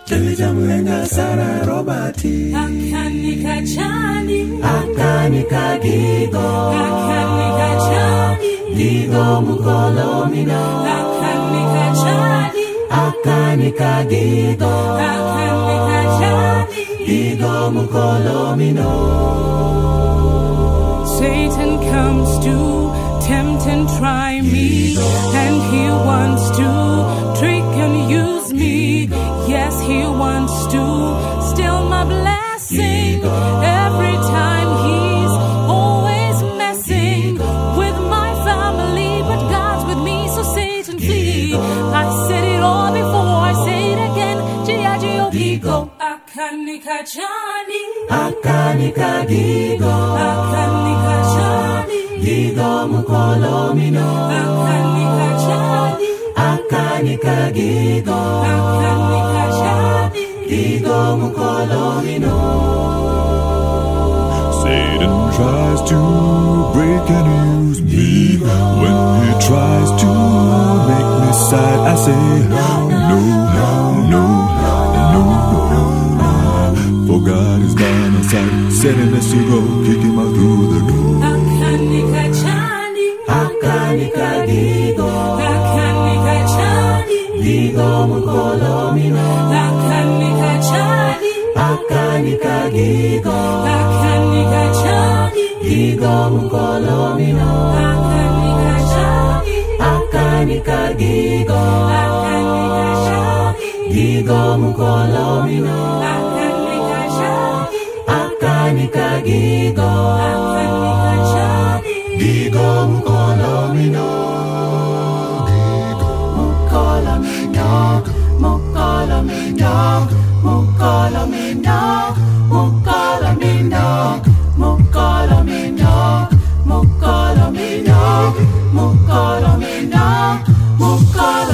Jelijamuenga Sara Robati Akanika chani Akanika Gigo Akanika chani Gigo Mukolomino Akanika chani Akanika Gigo Akanika chani Gigo Mukolomino. Satan comes to tempt and try me, and he wants to trick and use me. Yes, he wants to steal my blessing. Every time he's always messing with my family, but God's with me, so Satan flee. I said it all before, I say it again. G.I.G.O. Gigo. Akanika chani Akanika Gigo Akanika chani Gigo Mukolomino Akanika chani Akanika Gigo Akanika chani Gigo Mukolomino. Satan tries to break and use me. When he tries to make me sad, I say no, no, no. For God is by my side, setting us to go, kicking out through the door. Akanika chani Akanika Gigo Akanika chani Gigo Mukolomino Akanika chani Akanika Gigo Akanika chani Gigo Mukolomino Akanika chani Akanika Gigo Akanika chani Gigo Mukolomino Akanika chani Akanika Gigo Akanika chani Gigo Mukolomino Mukolomino Mukolomino Mukolomino Mukolomino Mukolomino Mukolomino Mukolomino Mukolomino